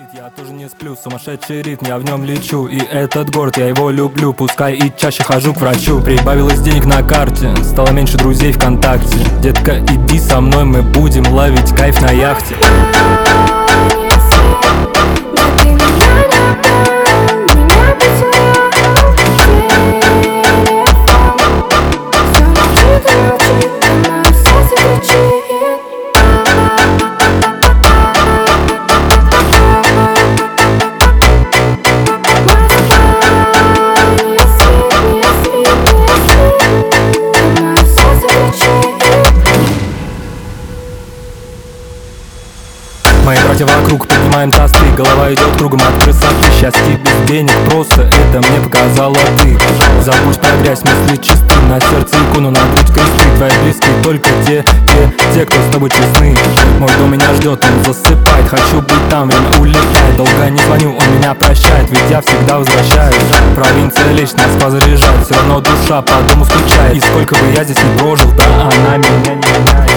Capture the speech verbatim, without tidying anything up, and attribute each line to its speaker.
Speaker 1: Я тоже не сплю, сумасшедший ритм, я в нем лечу. И этот город, я его люблю, пускай и чаще хожу к врачу. Прибавилось денег на карте, стало меньше друзей ВКонтакте. Детка, иди со мной, мы будем ловить кайф на яхте. Мои братья вокруг, поднимаем тосты, голова идет кругом от красоты. Счастье без денег просто, это мне показала ты. Забудь про грязь, мысли чисты, на сердце икону, на грудь кресты. Твои близкие только те, те, те, кто с тобой честны. Мой дом меня ждет, он засыпает, хочу быть там, время улетает. Долго не звоню, он меня прощает, ведь я всегда возвращаюсь. Провинция лечь, нас позаряжает, все равно душа по дому скучает. И сколько бы я здесь не прожил, да она меня не меняет.